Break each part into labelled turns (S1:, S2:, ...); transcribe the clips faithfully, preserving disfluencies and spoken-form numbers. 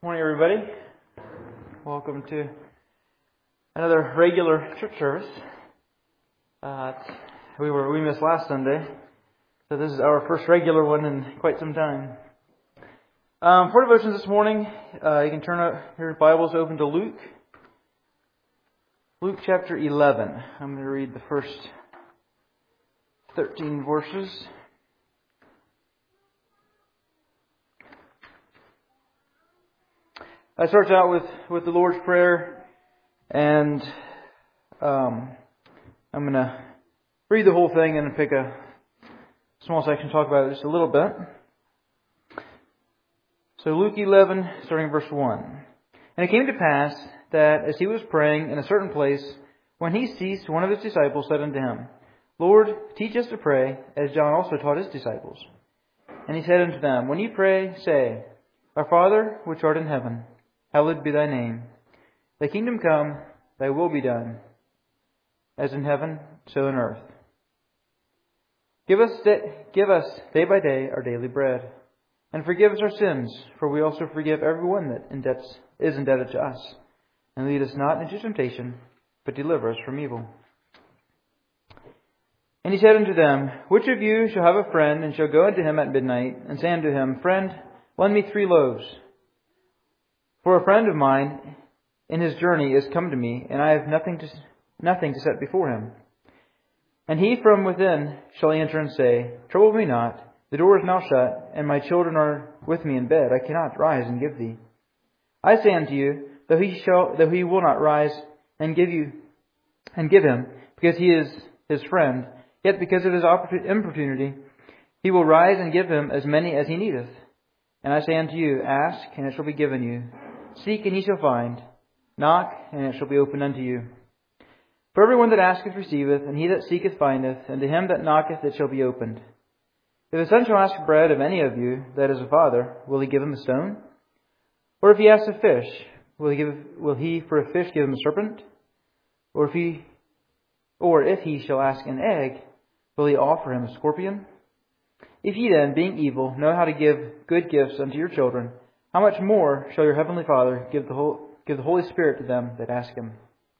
S1: Morning, everybody. Welcome to another regular church service. Uh, we were we missed last Sunday, so this is our first regular one in quite some time. Um, for devotions this morning, uh, you can turn up your Bibles open to Luke, Luke chapter eleven. I'm going to read the first thirteen verses. I start out with, with the Lord's Prayer, and um, I'm going to read the whole thing and pick a small section to talk about it just a little bit. So Luke eleven, starting verse one. And it came to pass that as he was praying in a certain place, when he ceased, one of his disciples said unto him, Lord, teach us to pray, as John also taught his disciples. And he said unto them, When ye pray, say, Our Father, which art in heaven, hallowed be thy name. Thy kingdom come, thy will be done, as in heaven, so in earth. Give us, day, give us day by day our daily bread, and forgive us our sins, for we also forgive everyone that indebts, is indebted to us. And lead us not into temptation, but deliver us from evil. And he said unto them, Which of you shall have a friend, and shall go unto him at midnight, and say unto him, Friend, lend me three loaves? For a friend of mine in his journey is come to me, and I have nothing to nothing to set before him. And he from within shall answer and say, Trouble me not, the door is now shut, and my children are with me in bed. I cannot rise and give thee. I say unto you, though he shall, though he will not rise and give you, and give him, because he is his friend, yet because of his importunity, he will rise and give him as many as he needeth. And I say unto you, Ask, and it shall be given you. Seek, and ye shall find. Knock, and it shall be opened unto you. For everyone that asketh receiveth, and he that seeketh findeth, and to him that knocketh it shall be opened. If the son shall ask bread of any of you that is a father, will he give him a stone? Or if he asks a fish, will he give? Will he for a fish give him a serpent? Or if he, or if he shall ask an egg, will he offer him a scorpion? If ye then, being evil, know how to give good gifts unto your children, how much more shall your heavenly Father give the whole, give the Holy Spirit to them that ask Him?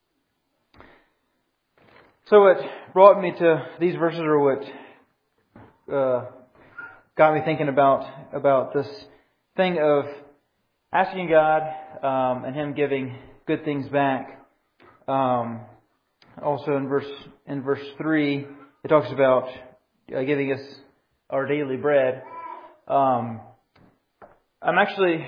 S1: So what brought me to these verses, or what uh, got me thinking about about this thing of asking God um, and Him giving good things back. Um, also in verse in verse three, it talks about uh, giving us our daily bread. Um, I'm actually,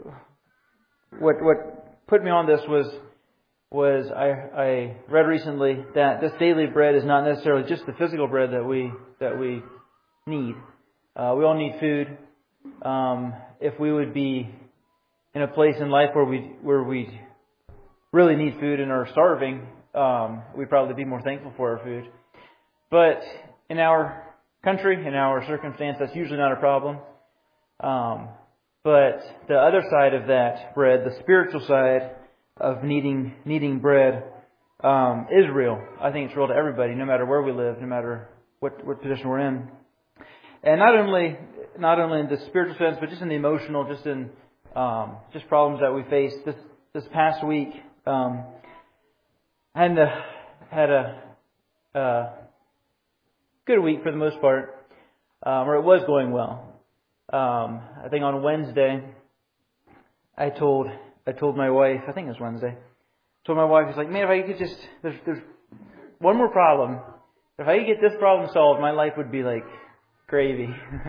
S1: what what put me on this was was I, I read recently that this daily bread is not necessarily just the physical bread that we that we need. Uh, we all need food. Um, if we would be in a place in life where we where we really need food and are starving, um, we'd probably be more thankful for our food. But in our country, in our circumstance, that's usually not a problem. Um, but the other side of that bread, the spiritual side of needing needing bread, um, is real. I think it's real to everybody, no matter where we live, no matter what, what position we're in. And not only not only in the spiritual sense, but just in the emotional, just in um, just problems that we face. This this past week, um, I had a, had a uh, good week for the most part, um, or it was going well. Um, I think on Wednesday, I told I told my wife, I think it was Wednesday, I told my wife, he's like, man, if I could just, there's there's one more problem. If I could get this problem solved, my life would be like gravy.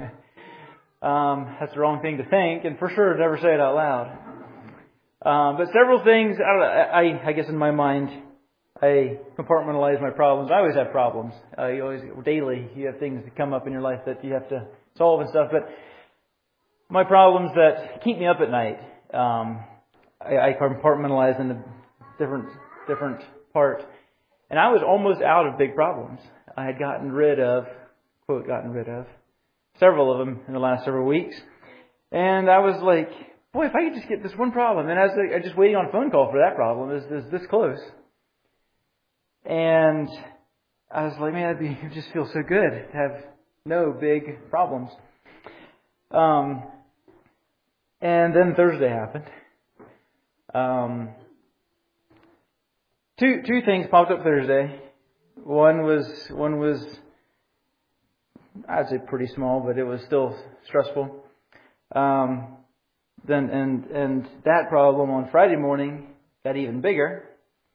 S1: um, that's the wrong thing to think, and for sure never say it out loud. Um, but several things, I don't know, I, I guess in my mind, I compartmentalize my problems. I always have problems. Uh, you always, daily, you have things that come up in your life that you have to solve and stuff. But my problems that keep me up at night, um, I, I compartmentalize into different different parts. And I was almost out of big problems. I had gotten rid of, quote, gotten rid of, several of them in the last several weeks. And I was like, boy, if I could just get this one problem. And I was like, just waiting on a phone call for that problem. Is is this close? And I was like, man, it'd be, it just feels so good to have no big problems. Um, and then Thursday happened. Um, two two things popped up Thursday. One was one was I'd say pretty small, but it was still stressful. Um, then and and that problem on Friday morning got even bigger.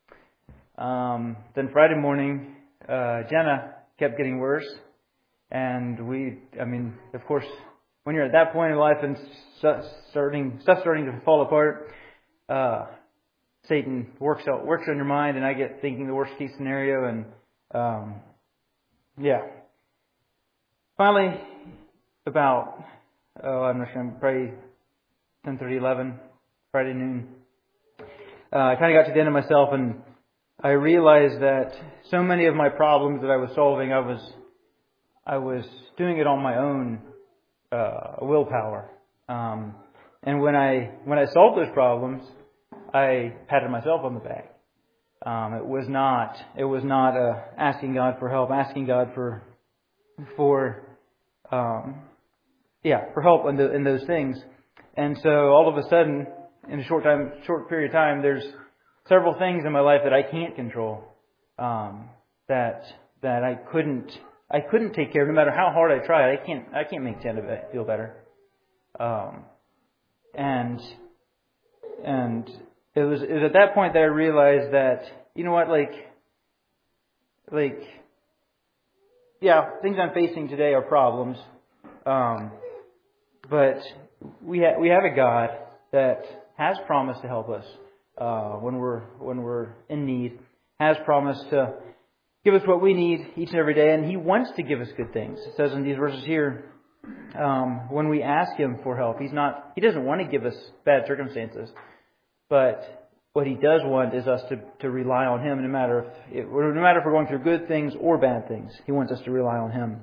S1: Um, then Friday morning, uh, Jenna kept getting worse, and we, I mean, of course, when you're at that point in life and stuff starting stuff starting to fall apart, uh, Satan works out works on your mind, and I get thinking the worst case scenario, and um, yeah. Finally, about oh, I'm not sure, probably ten thirty, eleven, Friday noon, uh, I kind of got to the end of myself, and I realized that so many of my problems that I was solving, I was I was doing it on my own uh, willpower. Um, and when I when I solved those problems, I patted myself on the back. Um, it was not it was not uh, asking God for help, asking God for for um, yeah for help in, the, in those things. And so all of a sudden, in a short time, short period of time, there's several things in my life that I can't control, um, that that I couldn't I couldn't take care of. No matter how hard I tried, I can't I can't make Jenna feel better. Um, and and it was it was at that point that I realized that, you know what, like like yeah, things I'm facing today are problems, um, but we ha- we have a God that has promised to help us. Uh, when we're when we're in need, has promised to give us what we need each and every day, and He wants to give us good things. It says in these verses here, um, when we ask Him for help, He's not He doesn't want to give us bad circumstances, but what He does want is us to, to rely on Him, no matter if it, no matter if we're going through good things or bad things. He wants us to rely on Him.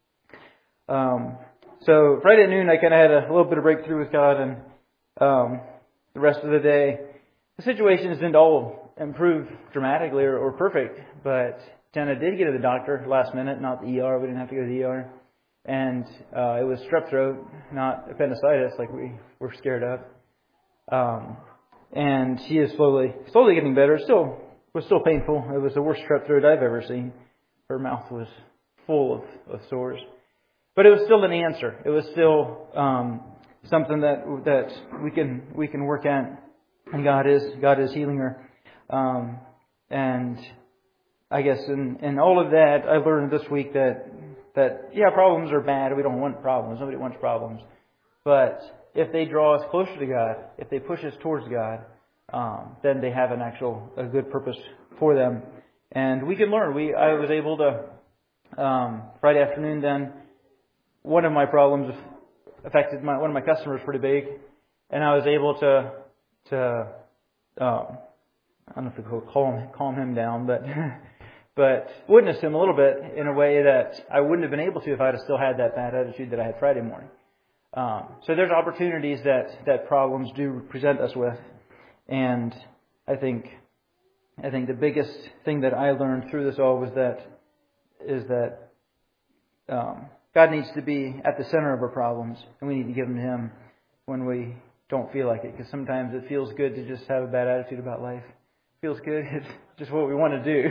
S1: Um, so Friday at noon, I kind of had a little bit of breakthrough with God, and um, the rest of the day, the situations didn't all improve dramatically or, or perfect, but Jenna did get to the doctor last minute, not the E R. We didn't have to go to the E R. And uh, it was strep throat, not appendicitis like we were scared of. Um, and she is slowly slowly getting better. Still was still painful. It was the worst strep throat I've ever seen. Her mouth was full of, of sores. But it was still an answer. It was still um, something that that we can we can work at. And God is God is healing her, um, and I guess in, in all of that, I learned this week that that yeah, problems are bad. We don't want problems. Nobody wants problems. But if they draw us closer to God, if they push us towards God, um, then they have an actual a good purpose for them, and we can learn. We I was able to um, Friday afternoon. Then one of my problems affected my one of my customers pretty big, and I was able to. to um, I don't know if we could calm calm him down, but but witness him a little bit in a way that I wouldn't have been able to if I'd have still had that bad attitude that I had Friday morning. Um, so there's opportunities that, that problems do present us with, and I think I think the biggest thing that I learned through this all was that is that um, God needs to be at the center of our problems, and we need to give them to Him when we don't feel like it, because sometimes it feels good to just have a bad attitude about life. It feels good. It's just what we want to do.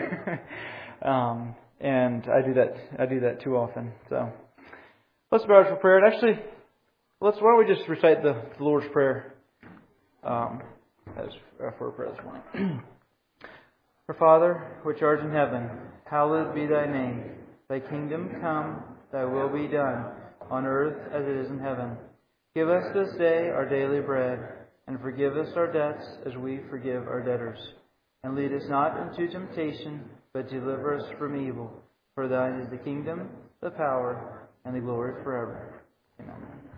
S1: um, and I do that I do that too often. So let's bow for prayer. And actually, let's why don't we just recite the, the Lord's Prayer um, as for our prayer this morning. Our Father, which art in heaven, hallowed be Thy name. Thy kingdom come, Thy will be done, on earth as it is in heaven. Give us this day our daily bread, and forgive us our debts as we forgive our debtors. And lead us not into temptation, but deliver us from evil. For Thine is the kingdom, the power, and the glory forever. Amen.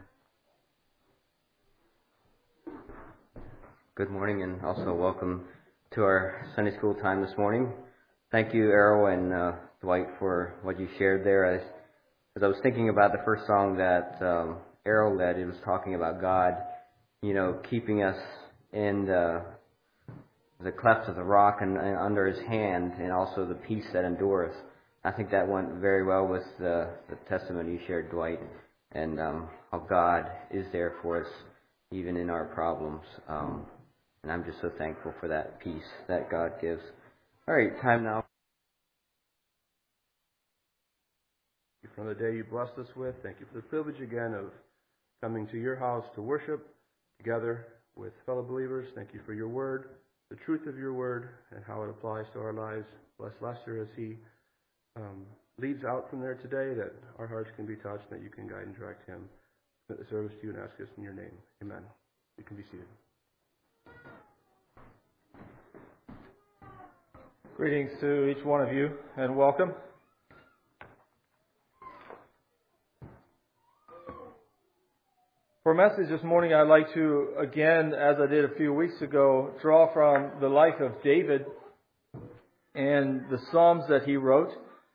S2: Good morning, and also welcome to our Sunday school time this morning. Thank you, Errol and uh, Dwight, for what you shared there. As, as I was thinking about the first song that um, Errol led, it was talking about God, you know, keeping us in the, the cleft of the rock and, and under His hand, and also the peace that endureth. I think that went very well with the, the testimony you shared, Dwight, and um, how God is there for us even in our problems. Um, And I'm just so thankful for that peace that God gives. All right, time now.
S3: Thank you for the day you blessed us with. Thank you for the privilege again of coming to your house to worship together with fellow believers. Thank you for your word, the truth of your word, and how it applies to our lives. Bless Lester as he um, leads out from there today, that our hearts can be touched, and that you can guide and direct him. Commit the service to you and ask us in your name. Amen. You can be seated.
S4: Greetings to each one of you, and welcome. For a message this morning, I'd like to, again, as I did a few weeks ago, draw from the life of David and the Psalms that he wrote.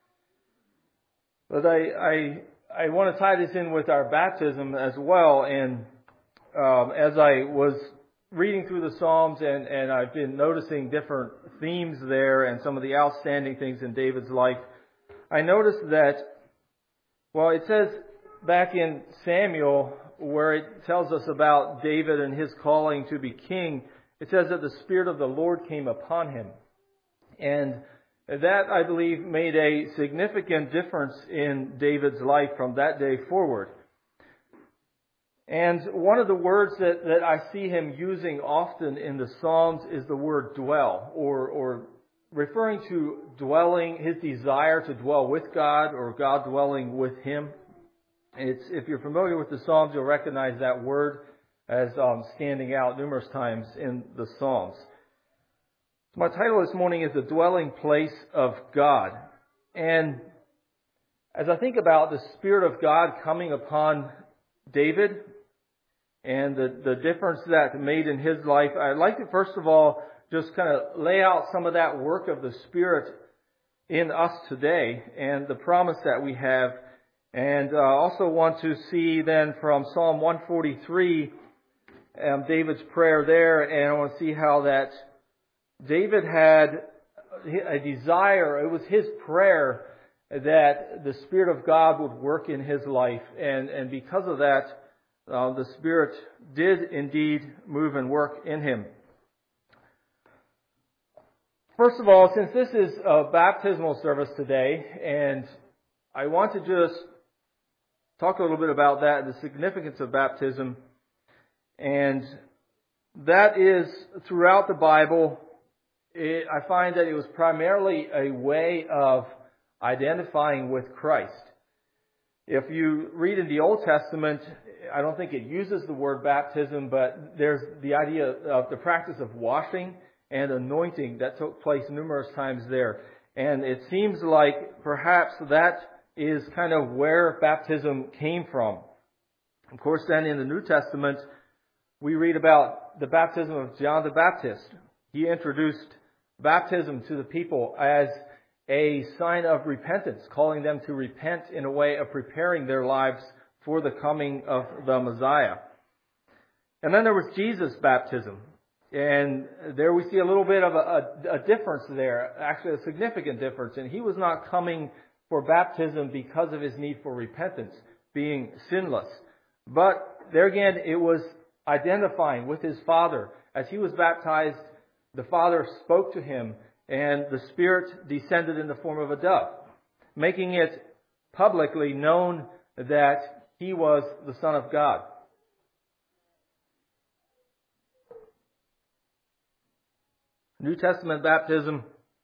S4: But I, I, I want to tie this in with our baptism as well. And um, as I was reading through the Psalms, and, and I've been noticing different themes there and some of the outstanding things in David's life, I noticed that, well, it says back in Samuel, where it tells us about David and his calling to be king, it says that the Spirit of the Lord came upon him. And that, I believe, made a significant difference in David's life from that day forward. And one of the words that, that I see him using often in the Psalms is the word dwell, or, or referring to dwelling, his desire to dwell with God, or God dwelling with him. It's, if you're familiar with the Psalms, you'll recognize that word as um, standing out numerous times in the Psalms. My title this morning is The Dwelling Place of God. And as I think about the Spirit of God coming upon David and the, the difference that made in his life, I'd like to first of all just kind of lay out some of that work of the Spirit in us today and the promise that we have. And I uh, also want to see then from Psalm one forty-three, um, David's prayer there, and I want to see how that David had a desire, it was his prayer that the Spirit of God would work in his life. And, and because of that, uh, the Spirit did indeed move and work in him. First of all, since this is a baptismal service today, and I want to just talk a little bit about that, the significance of baptism. And that is, throughout the Bible, it, I find that it was primarily a way of identifying with Christ. If you read in the Old Testament, I don't think it uses the word baptism, but there's the idea of the practice of washing and anointing that took place numerous times there. And it seems like perhaps that is kind of where baptism came from. Of course, then in the New Testament, we read about the baptism of John the Baptist. He introduced baptism to the people as a sign of repentance, calling them to repent in a way of preparing their lives for the coming of the Messiah. And then there was Jesus' baptism. And there we see a little bit of a, a, a difference there, actually a significant difference. And he was not coming for baptism because of his need for repentance, being sinless. But there again, it was identifying with his Father. As he was baptized, the Father spoke to him, and the Spirit descended in the form of a dove, making it publicly known that he was the Son of God. New Testament baptism,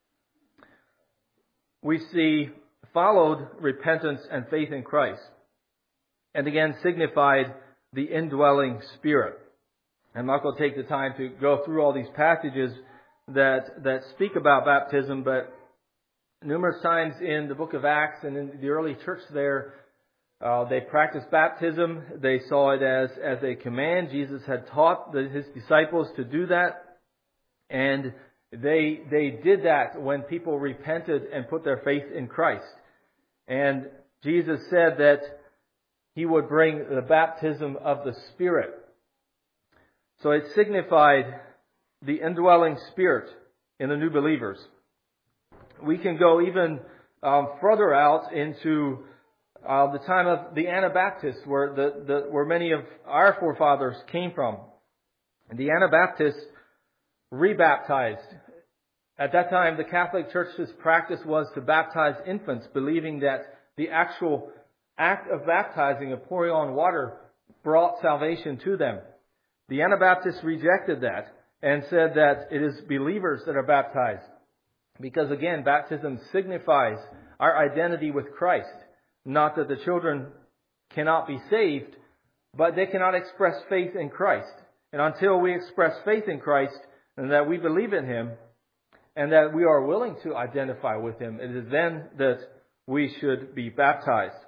S4: we see, followed repentance and faith in Christ, and again signified the indwelling Spirit. I'm not going to take the time to go through all these passages that that speak about baptism, but numerous times in the book of Acts and in the early church there, uh, they practiced baptism. They saw it as, as a command. Jesus had taught the, his disciples to do that, and they they did that when people repented and put their faith in Christ. And Jesus said that he would bring the baptism of the Spirit. So it signified the indwelling Spirit in the new believers. We can go even um, further out into uh, the time of the Anabaptists, where the, the where many of our forefathers came from. And the Anabaptists rebaptized. At that time, the Catholic Church's practice was to baptize infants, believing that the actual act of baptizing, of pouring on water, brought salvation to them. The Anabaptists rejected that and said that it is believers that are baptized. Because again, baptism signifies our identity with Christ. Not that the children cannot be saved, but they cannot express faith in Christ. And until we express faith in Christ and that we believe in Him and that we are willing to identify with Him, it is then that we should be baptized.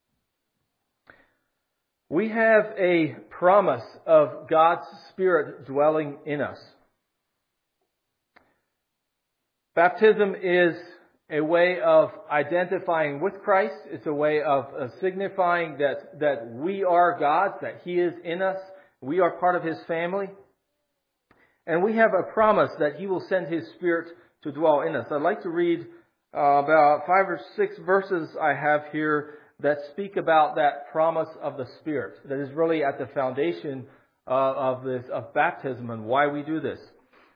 S4: We have a promise of God's Spirit dwelling in us. Baptism is a way of identifying with Christ. It's a way of uh, signifying that, that we are God's, that He is in us. We are part of His family. And we have a promise that He will send His Spirit to dwell in us. I'd like to read uh, about five or six verses I have here that speak about that promise of the Spirit. That is really at the foundation uh, of this, of baptism and why we do this.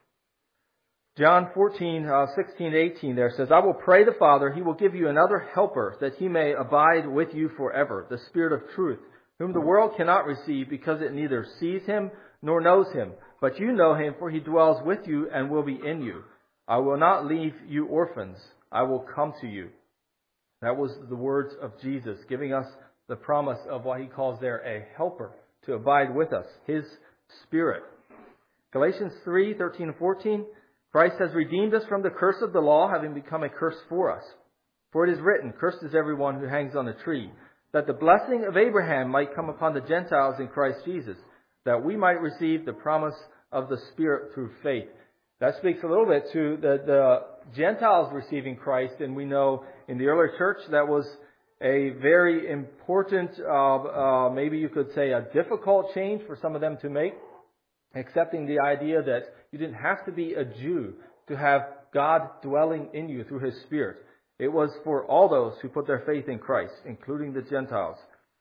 S4: John fourteen, uh, sixteen, eighteen there says, I will pray the Father, He will give you another helper, that He may abide with you forever, the Spirit of truth, whom the world cannot receive, because it neither sees Him nor knows Him. But you know Him, for He dwells with you and will be in you. I will not leave you orphans. I will come to you. That was the words of Jesus, giving us the promise of what He calls there a helper to abide with us, His Spirit. Galatians three, thirteen and fourteen, Christ has redeemed us from the curse of the law, having become a curse for us. For it is written, cursed is everyone who hangs on a tree, that the blessing of Abraham might come upon the Gentiles in Christ Jesus, that we might receive the promise of the Spirit through faith. That speaks a little bit to the, the Gentiles receiving Christ, and we know in the early church that was a very important, uh, uh, maybe you could say a difficult change for some of them to make, accepting the idea that you didn't have to be a Jew to have God dwelling in you through His Spirit. It was for all those who put their faith in Christ, including the Gentiles.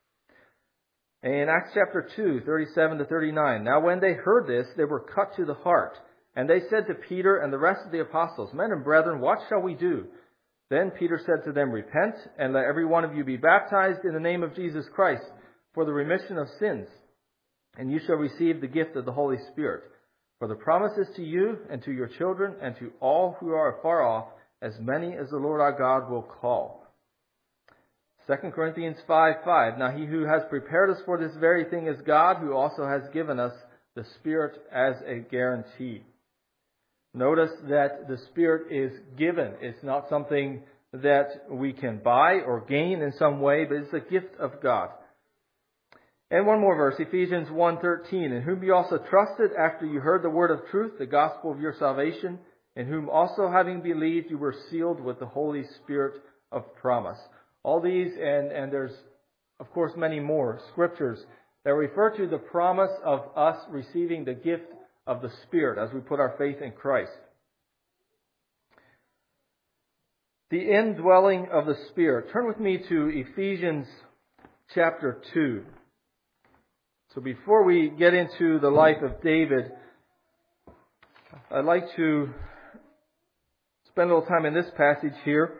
S4: In Acts chapter two, thirty-seven to thirty-nine, now when they heard this, they were cut to the heart. And they said to Peter and the rest of the apostles, Men and brethren, what shall we do? Then Peter said to them, Repent, and let every one of you be baptized in the name of Jesus Christ for the remission of sins, and you shall receive the gift of the Holy Spirit. For the promise is to you and to your children and to all who are afar off, as many as the Lord our God will call. Second Corinthians five, five, Now he who has prepared us for this very thing is God, who also has given us the Spirit as a guarantee. Notice that the Spirit is given. It's not something that we can buy or gain in some way, but it's a gift of God. And one more verse, Ephesians one thirteen, in whom you also trusted after you heard the word of truth, the gospel of your salvation, in whom also having believed you were sealed with the Holy Spirit of promise. All these, and, and there's of course many more scriptures that refer to the promise of us receiving the gift of the Spirit as we put our faith in Christ. The indwelling of the Spirit. Turn with me to Ephesians chapter two. So before we get into the life of David, I'd like to spend a little time in this passage here.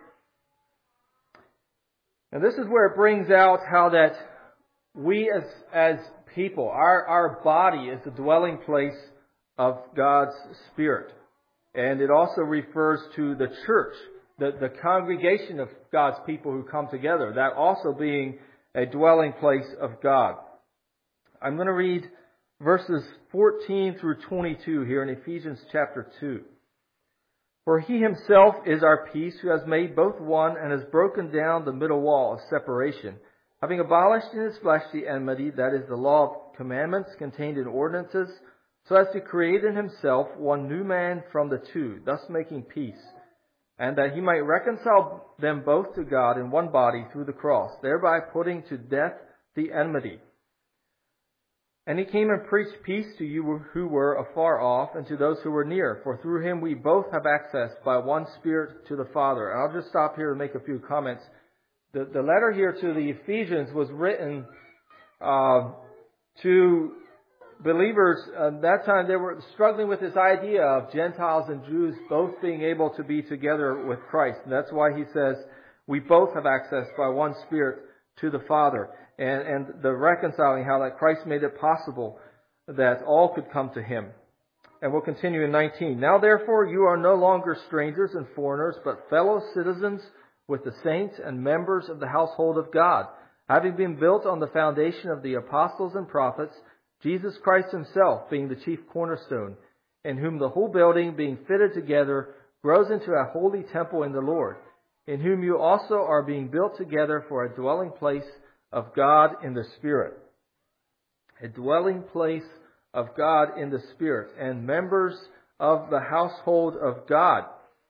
S4: And this is where it brings out how that we as, as people, our, our body is the dwelling place of God's Spirit. And it also refers to the church, the, the congregation of God's people who come together, that also being a dwelling place of God. I'm going to read verses fourteen through twenty-two here in Ephesians chapter two. For He Himself is our peace, who has made both one and has broken down the middle wall of separation, having abolished in His flesh the enmity, that is the law of commandments contained in ordinances, so as to create in Himself one new man from the two, thus making peace, and that He might reconcile them both to God in one body through the cross, thereby putting to death the enmity. And He came and preached peace to you who were afar off and to those who were near. For through Him we both have access by one Spirit to the Father. And I'll just stop here and make a few comments. The, the letter here to the Ephesians was written uh, to believers at that time, they were struggling with this idea of Gentiles and Jews both being able to be together with Christ. And that's why he says, we both have access by one Spirit to the Father. And, and the reconciling, how that Christ made it possible that all could come to Him. And we'll continue in nineteen. Now therefore you are no longer strangers and foreigners, but fellow citizens with the saints and members of the household of God, having been built on the foundation of the apostles and prophets, Jesus Christ Himself being the chief cornerstone, in whom the whole building being fitted together grows into a holy temple in the Lord, in whom you also are being built together for a dwelling place of God in the Spirit. A dwelling place of God in the Spirit, and members of the household of God.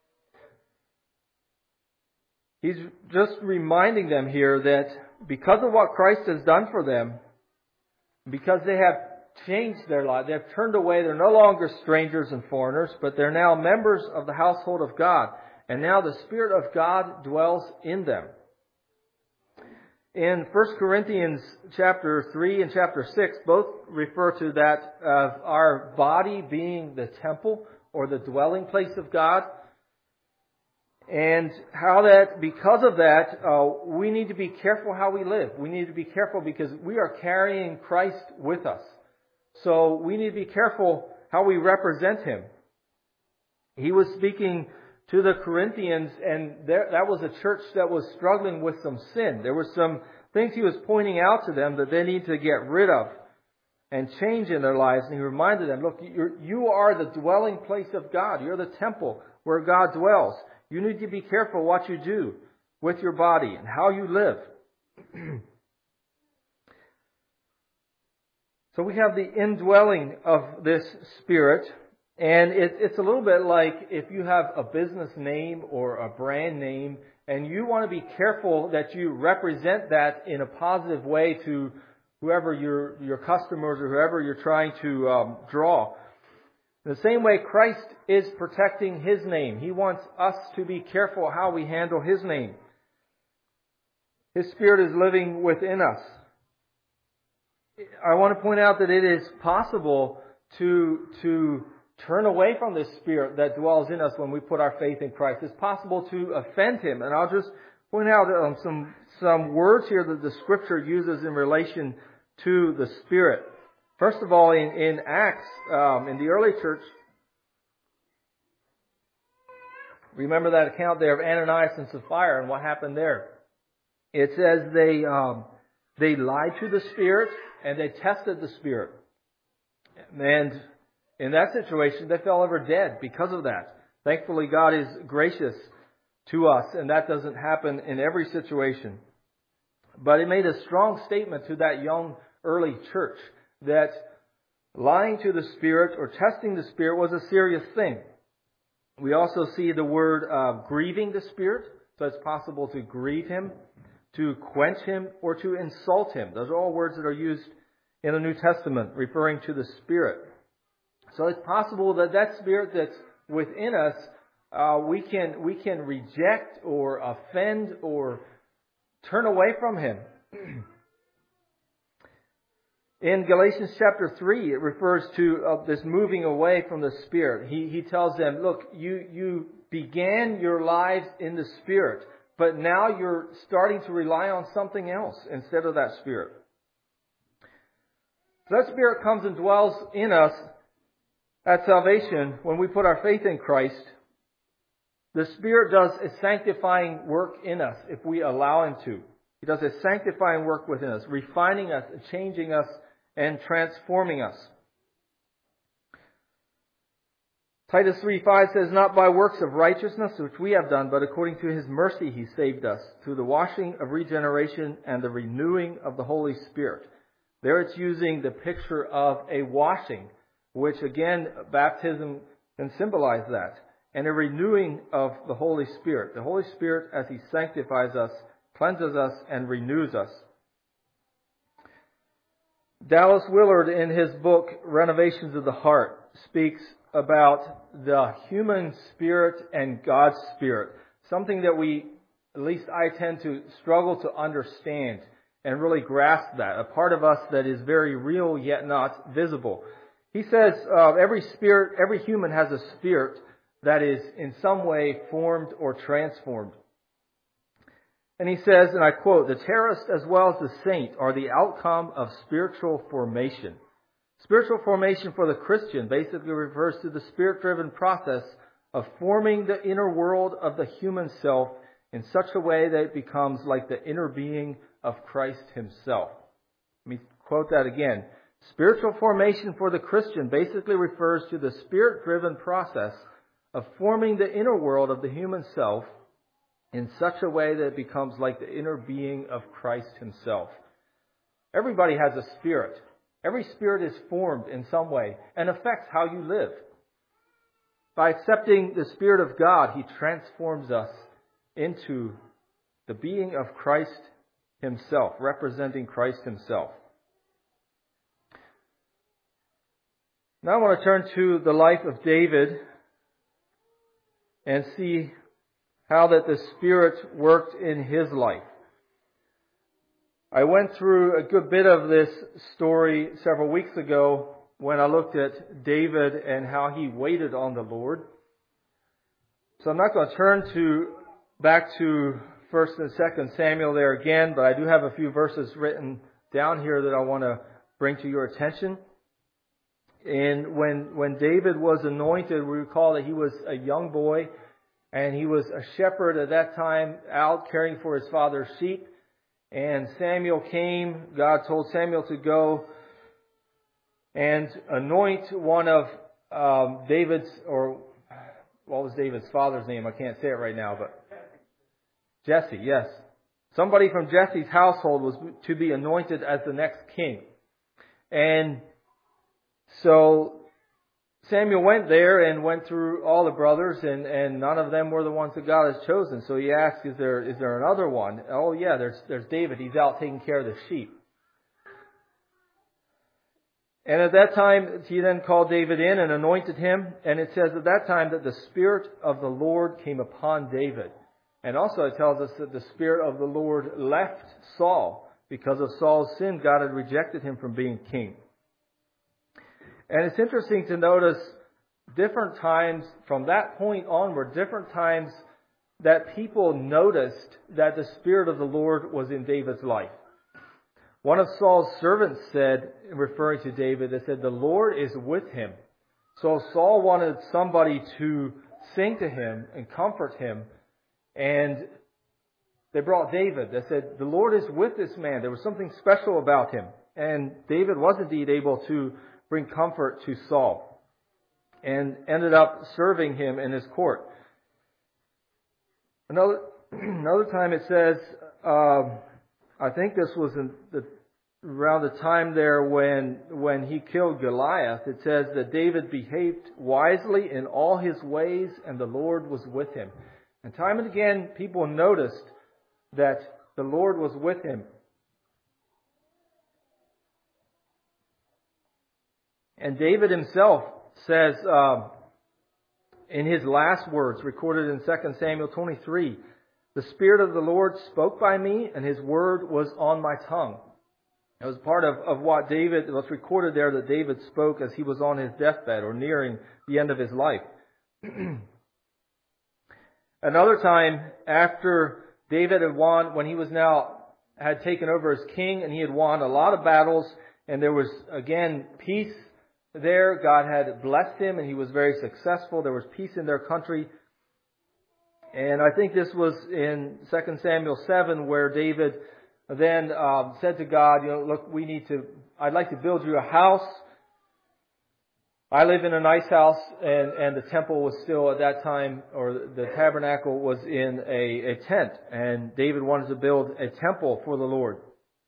S4: He's just reminding them here that because of what Christ has done for them, because they have changed their life, they've turned away, they're no longer strangers and foreigners, but they're now members of the household of God. And now the Spirit of God dwells in them. In First Corinthians chapter three and chapter six, both refer to that of our body being the temple or the dwelling place of God. And how that, because of that, uh, we need to be careful how we live. We need to be careful because we are carrying Christ with us. So we need to be careful how we represent Him. He was speaking to the Corinthians, and there, that was a church that was struggling with some sin. There were some things He was pointing out to them that they need to get rid of and change in their lives. And He reminded them, look, you're, you are the dwelling place of God. You're the temple where God dwells. You need to be careful what you do with your body and how you live. So we have the indwelling of this Spirit. And it, it's a little bit like if you have a business name or a brand name and you want to be careful that you represent that in a positive way to whoever your, your customers or whoever you're trying to um, draw. In the same way, Christ is protecting His name. He wants us to be careful how we handle His name. His Spirit is living within us. I want to point out that it is possible to, to turn away from this Spirit that dwells in us when we put our faith in Christ. It's possible to offend Him. And I'll just point out um, some, some words here that the Scripture uses in relation to the Spirit. First of all, in, in Acts, um, in the early church, remember that account there of Ananias and Sapphira and what happened there. It says they um, they lied to the Spirit and they tested the Spirit. And in that situation, they fell over dead because of that. Thankfully, God is gracious to us, and that doesn't happen in every situation. But it made a strong statement to that young early church that lying to the Spirit or testing the Spirit was a serious thing. We also see the word uh, grieving the Spirit. So it's possible to grieve Him, to quench Him, or to insult Him. Those are all words that are used in the New Testament referring to the Spirit. So it's possible that that Spirit that's within us, uh, we can we can reject or offend or turn away from Him. In Galatians chapter three, it refers to uh, this moving away from the Spirit. He he tells them, look, you, you began your lives in the Spirit, but now you're starting to rely on something else instead of that Spirit. So that Spirit comes and dwells in us at salvation when we put our faith in Christ. The Spirit does a sanctifying work in us if we allow Him to. He does a sanctifying work within us, refining us, changing us, and transforming us. Titus three five says, not by works of righteousness which we have done, but according to His mercy He saved us, through the washing of regeneration and the renewing of the Holy Spirit. There it's using the picture of a washing, which again, baptism can symbolize that, and a renewing of the Holy Spirit. The Holy Spirit, as He sanctifies us, cleanses us, and renews us. Dallas Willard, in his book, Renovations of the Heart, speaks about the human spirit and God's Spirit. Something that we, at least I tend to struggle to understand. and really grasp that. A part of us that is very real yet not visible. He says uh, every spirit, every human has a spirit that is in some way formed or transformed. And he says, and I quote, "The terrorist as well as the saint are the outcome of spiritual formation." Spiritual formation for the Christian basically refers to the spirit-driven process of forming the inner world of the human self in such a way that it becomes like the inner being of Christ himself. Let me quote that again. Spiritual formation for the Christian basically refers to the spirit-driven process of forming the inner world of the human self in such a way that it becomes like the inner being of Christ himself. Everybody has a spirit. Every spirit is formed in some way and affects how you live. By accepting the Spirit of God, He transforms us into the being of Christ himself, representing Christ himself. Now I want to turn to the life of David and see how that the Spirit worked in his life. I went through a good bit of this story several weeks ago when I looked at David and how he waited on the Lord. So I'm not going to turn to back to First and Second Samuel there again, but I do have a few verses written down here that I want to bring to your attention. And when when David was anointed, we recall that he was a young boy, and he was a shepherd at that time, out caring for his father's sheep. And Samuel came. God told Samuel to go and anoint one of um, David's, or what was David's father's name? I can't say it right now, but Jesse, yes. Somebody from Jesse's household was to be anointed as the next king. And so Samuel went there and went through all the brothers, and, and none of them were the ones that God has chosen. So he asked, is there is there another one? Oh yeah, there's there's David. He's out taking care of the sheep. And at that time, he then called David in and anointed him. And it says at that time that the Spirit of the Lord came upon David. And also it tells us that the Spirit of the Lord left Saul. Because of Saul's sin, God had rejected him from being king. And it's interesting to notice different times from that point onward, different times that people noticed that the Spirit of the Lord was in David's life. One of Saul's servants said, referring to David, they said, the Lord is with him. So Saul wanted somebody to sing to him and comfort him. And they brought David. They said, the Lord is with this man. There was something special about him. And David was indeed able to bring comfort to Saul and ended up serving him in his court. Another another time it says, um, I think this was in the, around the time there when when he killed Goliath. It says that David behaved wisely in all his ways, and the Lord was with him. And time and again, people noticed that the Lord was with him. And David himself says uh, in his last words, recorded in Second Samuel twenty-three, the Spirit of the Lord spoke by me, and His word was on my tongue. It was part of, of what David, what's recorded there that David spoke as he was on his deathbed or nearing the end of his life. Another time, after David had won, when he was now, had taken over as king, and he had won a lot of battles, and there was, again, peace there. God had blessed him, and he was very successful. There was peace in their country. And I think this was in Second Samuel seven, where David then um, said to God, you know, look, we need to, I'd like to build you a house. I live in a nice house, and, and the temple was still at that time, or the tabernacle was in a, a tent. And David wanted to build a temple for the Lord.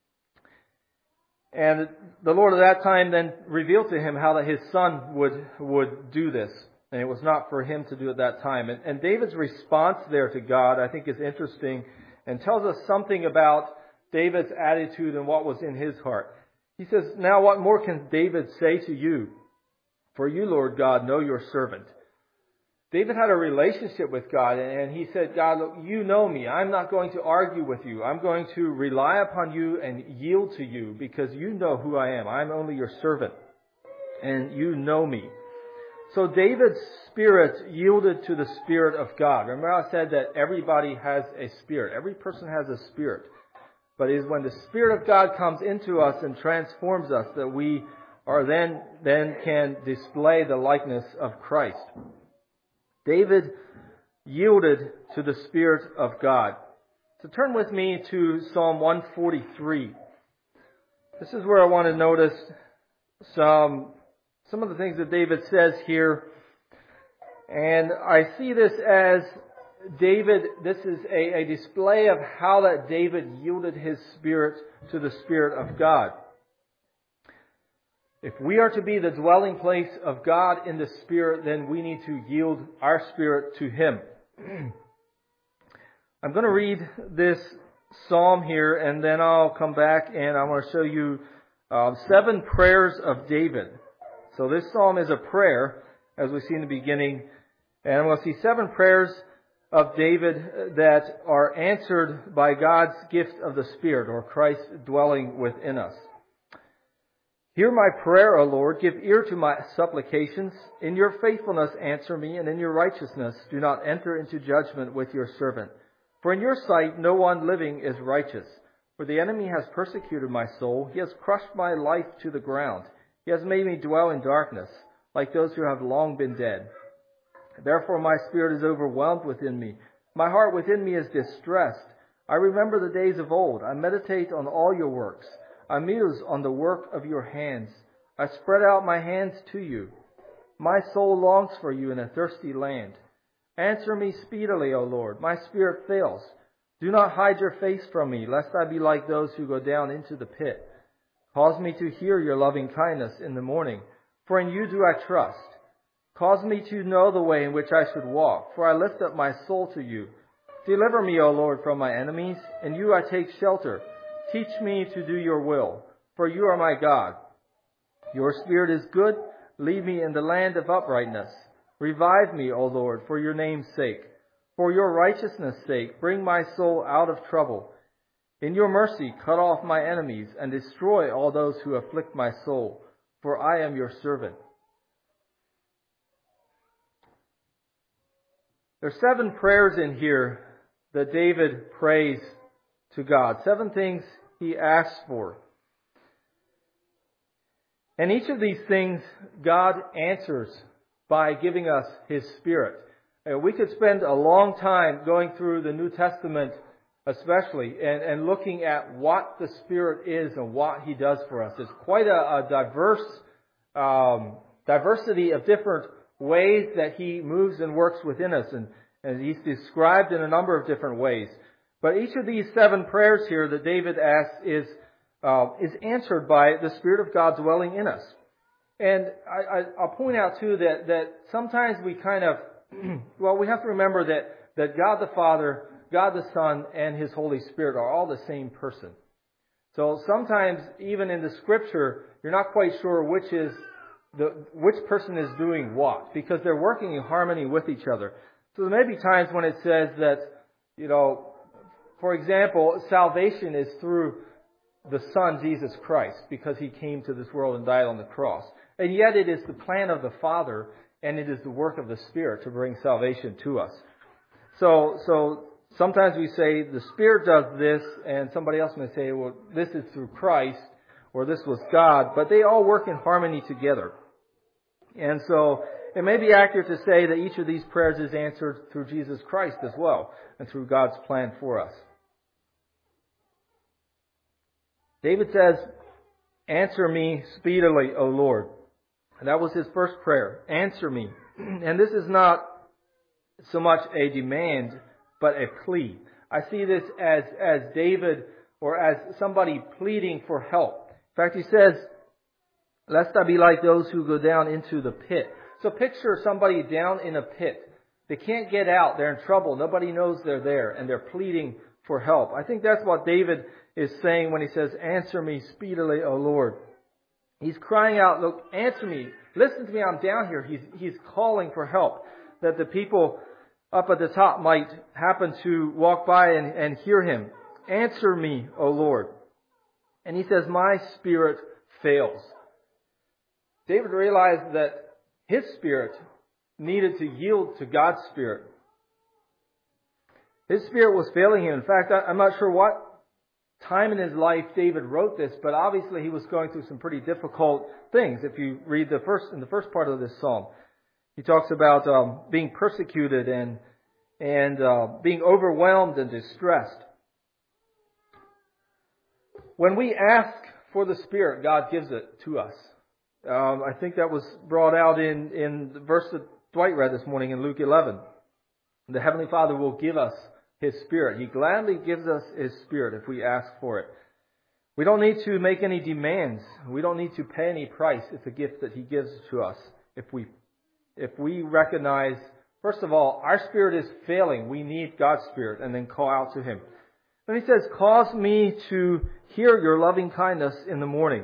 S4: And the Lord at that time then revealed to him how that his son would would do this. And it was not for him to do at that time. And, and David's response there to God, I think, is interesting and tells us something about David's attitude and what was in his heart. He says, now what more can David say to you? For you, Lord God, know your servant. David had a relationship with God, and he said, God, look, you know me. I'm not going to argue with you. I'm going to rely upon you and yield to you because you know who I am. I'm only your servant, and you know me. So David's spirit yielded to the Spirit of God. Remember I said that everybody has a spirit. Every person has a spirit. But it is when the Spirit of God comes into us and transforms us that we are then, then can display the likeness of Christ. David yielded to the Spirit of God. So turn with me to Psalm one forty-three. This is where I want to notice some, some of the things that David says here. And I see this as David, this is a, a display of how that David yielded his spirit to the Spirit of God. If we are to be the dwelling place of God in the Spirit, then we need to yield our spirit to Him. I'm going to read this psalm here, and then I'll come back and I want to show you uh, seven prayers of David. So this psalm is a prayer, as we see in the beginning, and we'll see seven prayers of David that are answered by God's gift of the Spirit, or Christ dwelling within us. Hear my prayer, O Lord. Give ear to my supplications. In your faithfulness answer me, and in your righteousness do not enter into judgment with your servant. For in your sight no one living is righteous. For the enemy has persecuted my soul. He has crushed my life to the ground. He has made me dwell in darkness, like those who have long been dead. Therefore my spirit is overwhelmed within me. My heart within me is distressed. I remember the days of old. I meditate on all your works. I muse on the work of your hands. I spread out my hands to you. My soul longs for you in a thirsty land. Answer me speedily, O Lord. My spirit fails. Do not hide your face from me, lest I be like those who go down into the pit. Cause me to hear your loving kindness in the morning, for in you do I trust. Cause me to know the way in which I should walk, for I lift up my soul to you. Deliver me, O Lord, from my enemies. In you I take shelter. Teach me to do your will, for you are my God. Your spirit is good. Lead me in the land of uprightness. Revive me, O Lord, for your name's sake. For your righteousness' sake, bring my soul out of trouble. In your mercy, cut off my enemies and destroy all those who afflict my soul, for I am your servant. There are seven prayers in here that David prays to God. Seven things he asks for. And each of these things God answers by giving us His Spirit. Uh, we could spend a long time going through the New Testament especially and, and looking at what the Spirit is and what He does for us. It's quite a, a diverse um, diversity of different ways that He moves and works within us. And, and He's described in a number of different ways. But each of these seven prayers here that David asks is uh, is answered by the Spirit of God dwelling in us. And I, I, I'll point out too that, that sometimes we kind of, well, we have to remember that, that God the Father, God the Son, and His Holy Spirit are all the same person. So sometimes, even in the Scripture, you're not quite sure which is the which person is doing what, because they're working in harmony with each other. So there may be times when it says that, you know, for example, salvation is through the Son, Jesus Christ, because He came to this world and died on the cross. And yet it is the plan of the Father, and it is the work of the Spirit to bring salvation to us. So, so sometimes we say the Spirit does this, and somebody else may say, well, this is through Christ, or this was God, but they all work in harmony together. And so it may be accurate to say that each of these prayers is answered through Jesus Christ as well, and through God's plan for us. David says, answer me speedily, O Lord. And that was his first prayer. Answer me. And this is not so much a demand, but a plea. I see this as, as David, or as somebody pleading for help. In fact, he says, lest I be like those who go down into the pit. So picture somebody down in a pit. They can't get out. They're in trouble. Nobody knows they're there, and they're pleading for help. I think that's what David is saying when he says, answer me speedily, O Lord. He's crying out, look, answer me. Listen to me, I'm down here. He's, he's calling for help. that the people up at the top might happen to walk by and, and hear him. Answer me, O Lord. And he says, my spirit fails. David realized that his spirit needed to yield to God's spirit. His spirit was failing him. In fact, I'm not sure what time in his life David wrote this, but obviously he was going through some pretty difficult things. If you read the first in the first part of this psalm, he talks about um, being persecuted and and uh, being overwhelmed and distressed. When we ask for the Spirit, God gives it to us. Um, I think that was brought out in in the verse that Dwight read this morning in Luke eleven. The Heavenly Father will give us His Spirit. He gladly gives us His Spirit if we ask for it. We don't need to make any demands. We don't need to pay any price. It's a gift that He gives to us. If we, if we recognize, first of all, our spirit is failing. We need God's Spirit, and then call out to Him. Then He says, cause me to hear your loving kindness in the morning.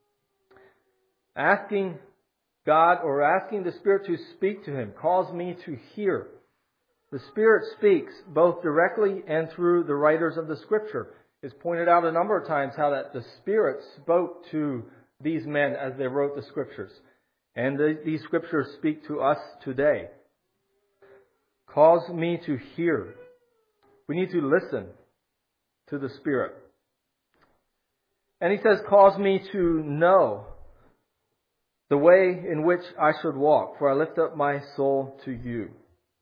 S4: Asking God or asking the Spirit to speak to Him. Cause me to hear. The Spirit speaks both directly and through the writers of the Scripture. It's pointed out a number of times how that the Spirit spoke to these men as they wrote the Scriptures. And the, these Scriptures speak to us today. Cause me to hear. We need to listen to the Spirit. And He says, cause me to know the way in which I should walk, for I lift up my soul to you.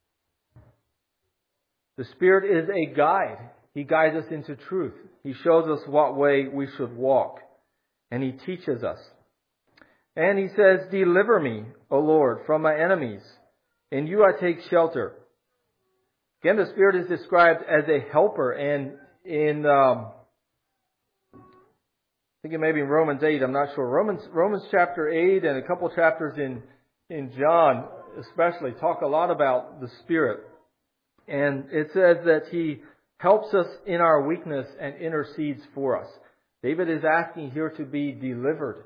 S4: The Spirit is a guide. He guides us into truth. He shows us what way we should walk. And He teaches us. And He says, deliver me, O Lord, from my enemies. In you I take shelter. Again, the Spirit is described as a helper. And in, um, I think it may be in Romans eight, I'm not sure. Romans, Romans chapter eight and a couple chapters in, in John especially talk a lot about the Spirit. And it says that He helps us in our weakness and intercedes for us. David is asking here to be delivered.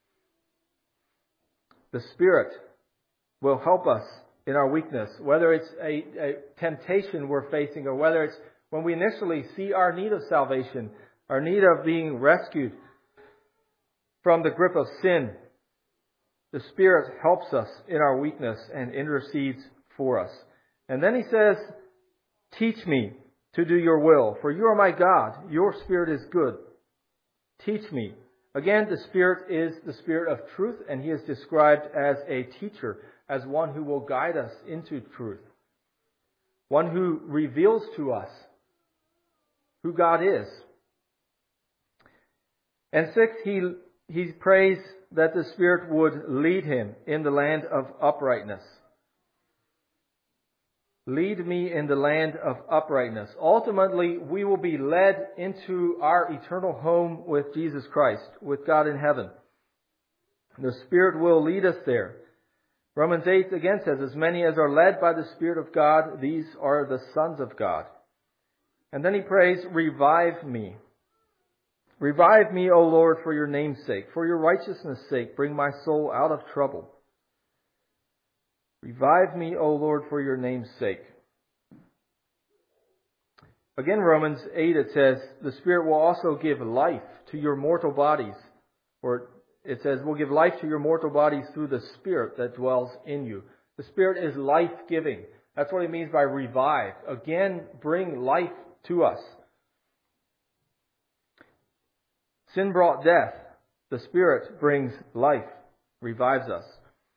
S4: The Spirit will help us in our weakness, whether it's a, a temptation we're facing or whether it's when we initially see our need of salvation, our need of being rescued from the grip of sin. The Spirit helps us in our weakness and intercedes for us. And then He says, teach me to do your will, for you are my God. Your Spirit is good. Teach me. Again, the Spirit is the Spirit of truth, and He is described as a teacher, as one who will guide us into truth. One who reveals to us who God is. And sixth, he, he prays that the Spirit would lead him in the land of uprightness. Lead me in the land of uprightness. Ultimately, we will be led into our eternal home with Jesus Christ, with God in heaven. The Spirit will lead us there. Romans eight again says, as many as are led by the Spirit of God, these are the sons of God. And then he prays, revive me. Revive me, O Lord, for your name's sake. For your righteousness' sake, bring my soul out of trouble. Revive me, O Lord, for your name's sake. Again, Romans eight, it says, the Spirit will also give life to your mortal bodies. Or it says, we'll give life to your mortal bodies through the Spirit that dwells in you. The Spirit is life-giving. That's what it means by revive. Again, bring life to us. Sin brought death. The Spirit brings life, revives us.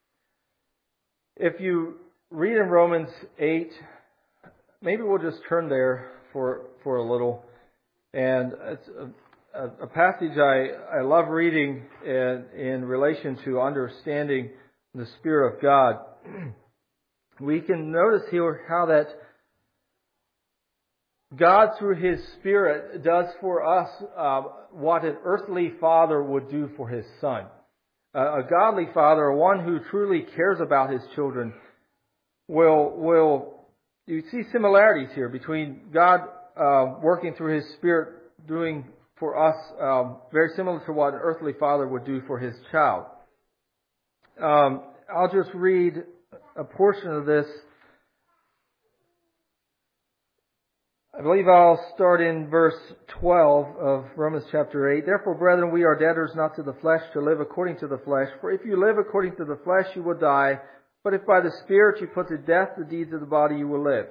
S4: If you read in Romans eight, maybe we'll just turn there for for a little. And it's a, a, a passage I, I love reading in, in relation to understanding the Spirit of God. We can notice here how that God, through His Spirit, does for us uh, what an earthly father would do for his son. Uh, a godly father, one who truly cares about his children, will will you see similarities here between God uh, working through His Spirit, doing for us um, very similar to what an earthly father would do for his child. Um, I'll just read a portion of this I believe I'll start in verse twelve of Romans chapter eight. Therefore, brethren, we are debtors not to the flesh to live according to the flesh. For if you live according to the flesh, you will die. But if by the Spirit you put to death the deeds of the body, you will live.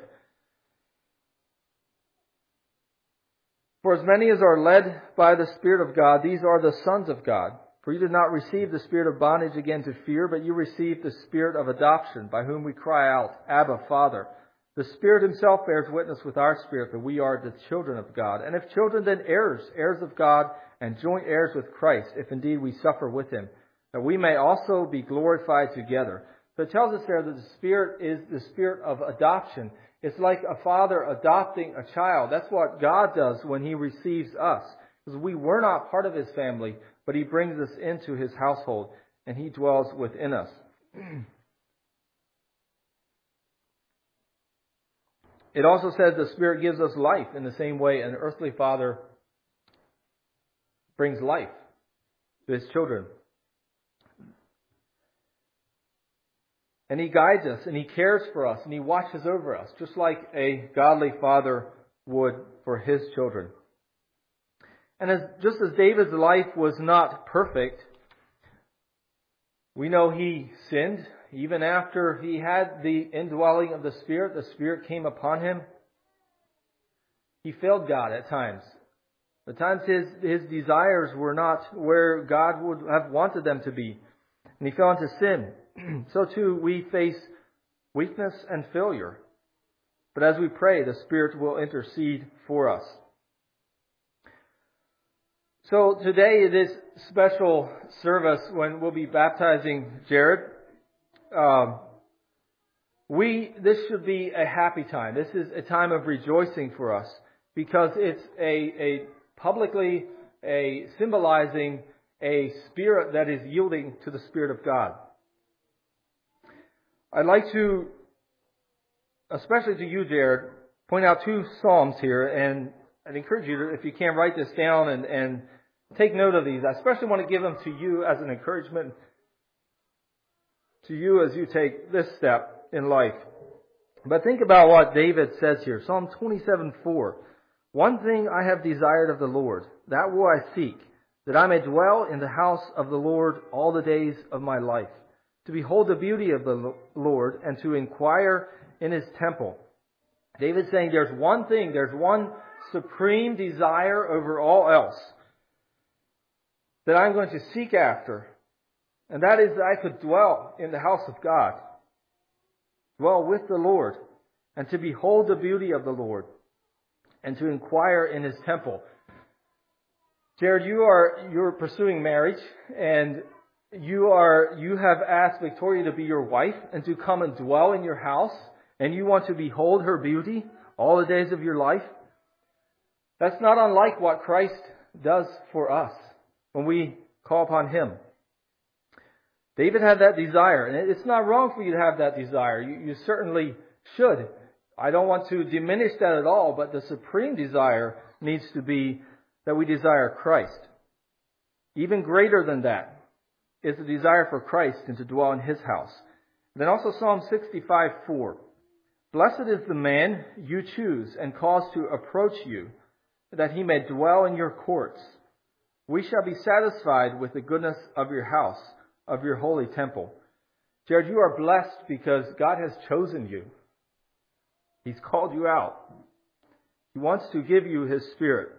S4: For as many as are led by the Spirit of God, these are the sons of God. For you did not receive the spirit of bondage again to fear, but you received the Spirit of adoption, by whom we cry out, Abba, Father. The Spirit Himself bears witness with our spirit that we are the children of God. And if children, then heirs, heirs of God, and joint heirs with Christ, if indeed we suffer with Him, that we may also be glorified together. So it tells us there that the Spirit is the Spirit of adoption. It's like a father adopting a child. That's what God does when He receives us. Because we were not part of His family, but He brings us into His household, and He dwells within us. It also says the Spirit gives us life in the same way an earthly father brings life to his children. And He guides us, and He cares for us, and He watches over us, just like a godly father would for his children. And as just as David's life was not perfect, we know he sinned. Even after he had the indwelling of the Spirit, the Spirit came upon him. He failed God at times. At times his, his desires were not where God would have wanted them to be. And he fell into sin. So too we face weakness and failure. But as we pray, the Spirit will intercede for us. So today, this special service when we'll be baptizing Jared, um, we this should be a happy time. This is a time of rejoicing for us because it's a, a publicly a symbolizing a spirit that is yielding to the Spirit of God. I'd like to, especially to you, Jared, point out two Psalms here, and I'd encourage you to, if you can, write this down and, and take note of these. I especially want to give them to you as an encouragement to you as you take this step in life. But think about what David says here. Psalm twenty-seven four. One thing I have desired of the Lord, that will I seek, that I may dwell in the house of the Lord all the days of my life, to behold the beauty of the Lord and to inquire in His temple. David's saying there's one thing, there's one supreme desire over all else that I'm going to seek after. And that is that I could dwell in the house of God. Dwell with the Lord. And to behold the beauty of the Lord. And to inquire in His temple. Jared, you are, you're pursuing marriage. And you are, you have asked Victoria to be your wife. And to come and dwell in your house. And you want to behold her beauty all the days of your life. That's not unlike what Christ does for us when we call upon Him. David had that desire, and it's not wrong for you to have that desire. You, you certainly should. I don't want to diminish that at all, but the supreme desire needs to be that we desire Christ. Even greater than that is the desire for Christ and to dwell in His house. And then also Psalm sixty-five four. Blessed is the man you choose and cause to approach you, that he may dwell in your courts. We shall be satisfied with the goodness of your house, of your holy temple. Jared, you are blessed because God has chosen you. He's called you out. He wants to give you His Spirit.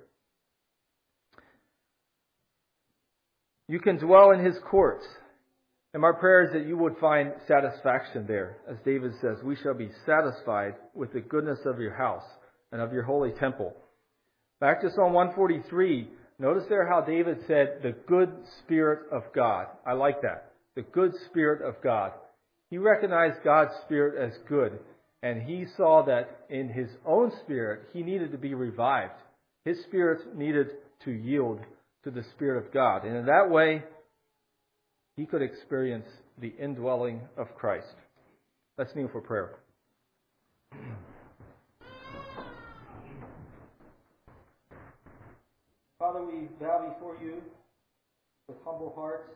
S4: You can dwell in His courts. And my prayer is that you would find satisfaction there. As David says, we shall be satisfied with the goodness of your house and of your holy temple. Back to Psalm one forty-three. Notice there how David said, the good Spirit of God. I like that. The good Spirit of God. He recognized God's Spirit as good. And he saw that in his own spirit, he needed to be revived. His spirit needed to yield to the Spirit of God. And in that way, he could experience the indwelling of Christ. Let's kneel for prayer. Father, we bow before you with humble hearts.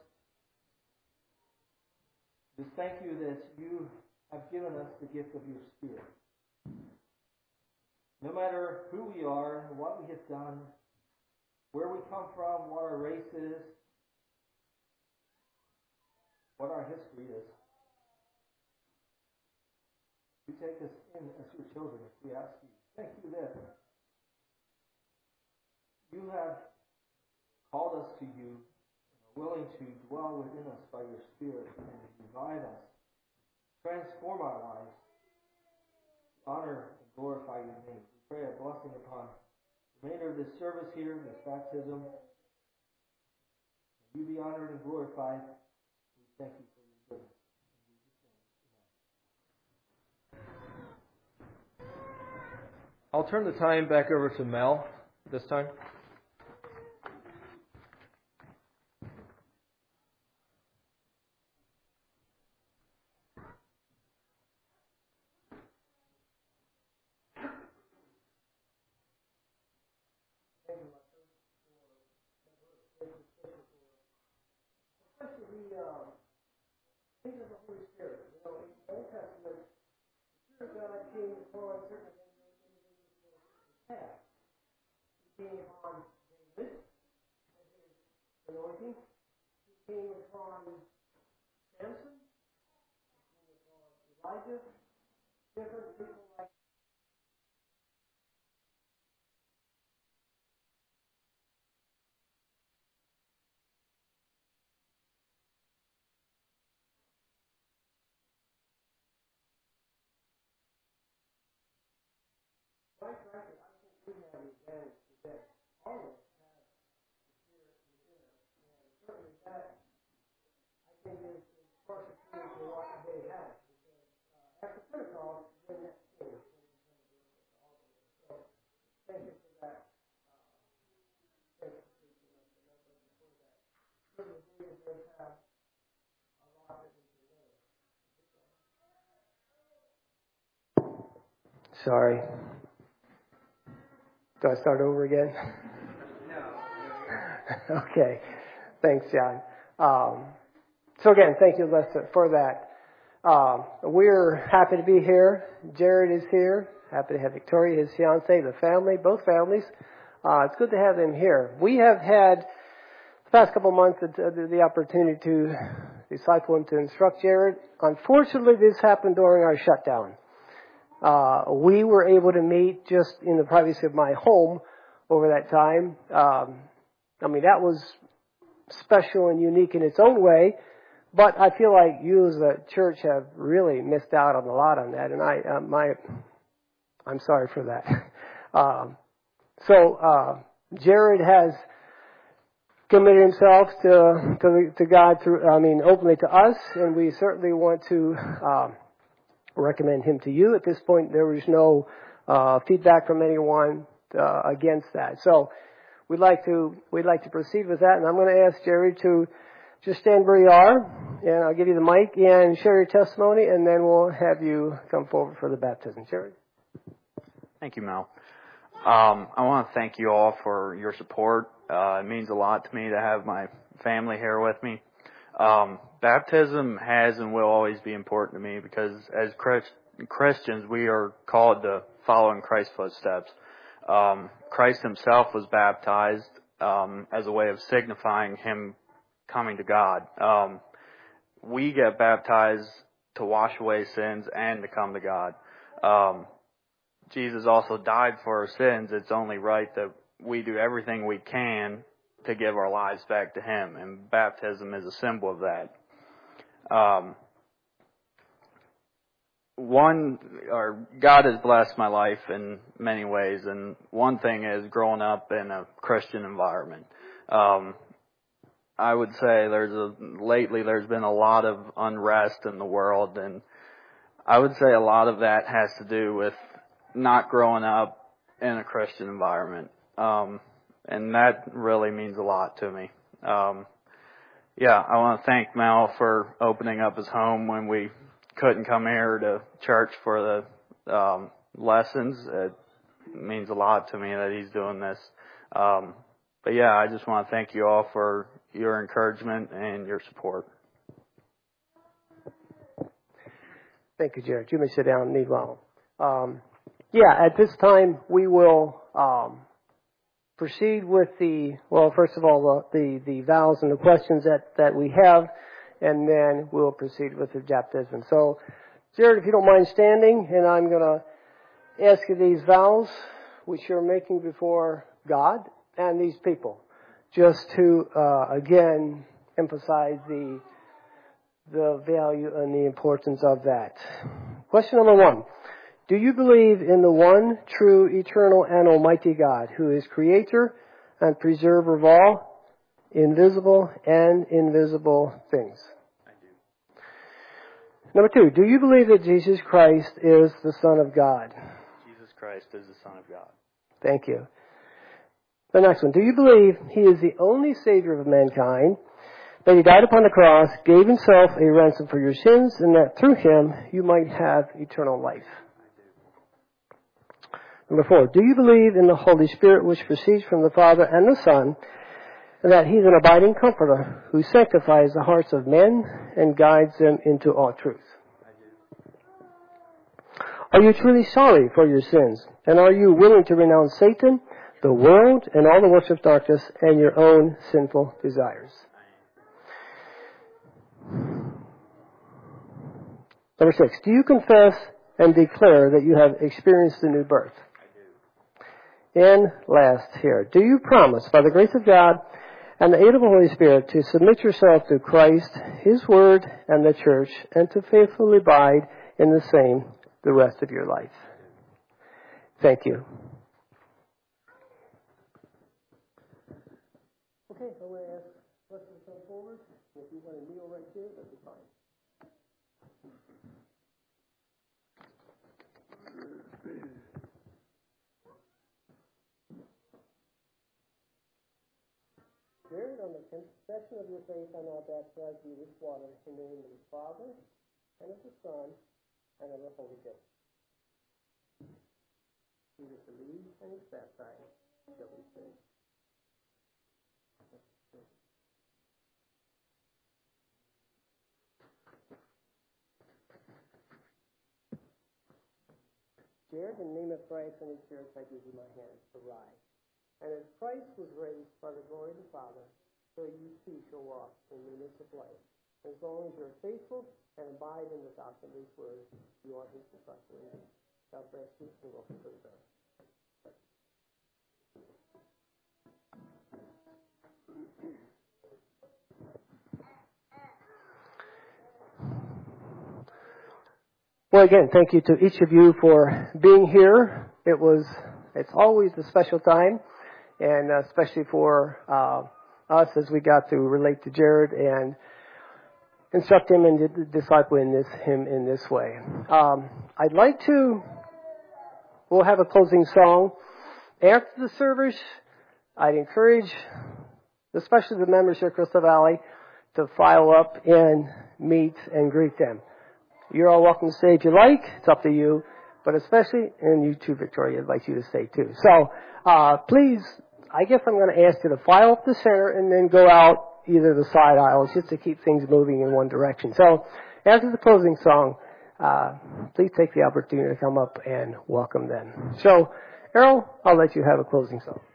S4: Just thank you that you have given us the gift of your Spirit.
S5: No matter who we are, what we have done, where we come from, what our race is, what our history is, you take us in as your children if we ask you. Thank you that you have called us to you and are willing to dwell within us by your Spirit and revive us, transform our lives, honor and glorify your name. We pray a blessing upon the remainder of this service here, this baptism. May you be honored and glorified. We thank you for your goodness.
S4: I'll turn the time back over to Mel this time.
S5: Think of the Holy Spirit. You know, in the Old Testament, the Spirit of God came upon certain individuals past. He came upon David and his anointing. He came upon Samson. He came upon Elijah. Different people like quite frankly, I think we have the advantage today. All of us have the Spirit within us. And certainly that, I think, is, is far superior to what they had. Because uh, after Pentecost, when that came, so thank you for that. Uh, thank you for teaching us and that was before that. Certainly David does have a lot that we can learn.
S6: Sorry. Do I start over again? No. Okay. Thanks, John. Um, so again, thank you, Lester, for that. Um, we're happy to be here. Jared is here. Happy to have Victoria, his fiance, the family, both families. Uh, it's good to have them here. We have had the past couple of months the, the opportunity to disciple and to instruct Jared. Unfortunately, this happened during our shutdown. Uh, we were able to meet just in the privacy of my home over that time. Um, I mean, that was special and unique in its own way, but I feel like you as a church have really missed out on a lot on that, and I, uh, my, I'm sorry for that. Um, so, uh, Jared has committed himself to, to, to God through, I mean, openly to us, and we certainly want to, um, recommend him to you. At this point, there was no uh, feedback from anyone uh, against that. So we'd like to we'd like to proceed with that, and I'm going to ask Jerry to just stand where you are, and I'll give you the mic and share your testimony, and then we'll have you come forward for the baptism. Jerry.
S7: Thank you, Mel. Um, I want to thank you all for your support. Uh, it means a lot to me to have my family here with me. Um, baptism has and will always be important to me because as Christ, Christians, we are called to follow in Christ's footsteps. Um, Christ himself was baptized um, as a way of signifying him coming to God. Um, we get baptized to wash away sins and to come to God. Um, Jesus also died for our sins. It's only right that we do everything we can to give our lives back to him, and baptism is a symbol of that. Um, one, or God has blessed my life in many ways, and one thing is growing up in a Christian environment. Um, I would say there's a, lately there's been a lot of unrest in the world, and I would say a lot of that has to do with not growing up in a Christian environment. Um, And that really means a lot to me. Um, yeah, I want to thank Mel for opening up his home when we couldn't come here to church for the um, lessons. It means a lot to me that he's doing this. Um, but yeah, I just want to thank you all for your encouragement and your support.
S6: Thank you, Jared. You may sit down meanwhile. Um, yeah, at this time we will um, proceed with the, well, first of all, the, the, the vows and the questions that, that we have, and then we'll proceed with the baptism. So, Jared, if you don't mind standing, and I'm going to ask you these vows, which you're making before God and these people, just to, uh, again, emphasize the the value and the importance of that. Question number one. Do you believe in the one true, eternal, and almighty God, who is creator and preserver of all invisible and invisible things?
S7: I do.
S6: Number two. Do you believe that Jesus Christ is the Son of God?
S7: Jesus Christ is the Son of God.
S6: Thank you. The next one. Do you believe He is the only Savior of mankind, that He died upon the cross, gave Himself a ransom for your sins, and that through Him you might have eternal life? Number four, do you believe in the Holy Spirit, which proceeds from the Father and the Son, and that He's an abiding comforter who sanctifies the hearts of men and guides them into all truth? Are you truly sorry for your sins, and are you willing to renounce Satan, the world, and all the works of darkness, and your own sinful desires? Number six, do you confess and declare that you have experienced a new birth? And last here, do you promise, by the grace of God and the aid of the Holy Spirit, to submit yourself to Christ, His Word, and the Church, and to faithfully abide in the same the rest of your life? Thank you. Okay, I'm going to ask Leslie to come forward. If you want to kneel right here, that'd be fine. Jared, on the confession of your faith, I now baptize you with water in the name of the Father, and of the Son, and of the Holy Ghost. He that believes and is baptized shall be saved. Jared, in the name of Christ and His Church, I give you my hand to rise. And as Christ was raised by the glory of the Father, so you too shall walk in newness of life. As long as you are faithful and abide in the doctrine of His Word, you are His disciple indeed. God bless you, and welcome to the church. Well, again, thank you to each of you for being here. It was, it's always a special time, and especially for uh, us as we got to relate to Jared and instruct him and disciple in this, him in this way. Um, I'd like to, we'll have a closing song. After the service, I'd encourage, especially the members here at Crystal Valley, to file up and meet and greet them. You're all welcome to stay if you like. It's up to you. But especially, and you too, Victoria, I'd like you to stay too. So, uh, please, I guess I'm going to ask you to file up the center and then go out either the side aisles just to keep things moving in one direction. So, after the closing song, uh, please take the opportunity to come up and welcome them. So, Errol, I'll let you have a closing song.